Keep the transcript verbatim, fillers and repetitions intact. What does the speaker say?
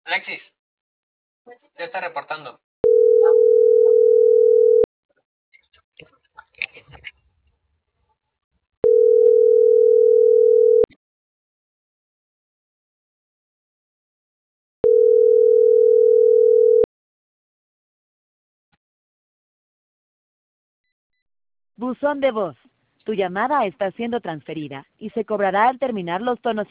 Alexis, ya está reportando. Buzón de voz. Tu llamada está siendo transferida y se cobrará al terminar los tonos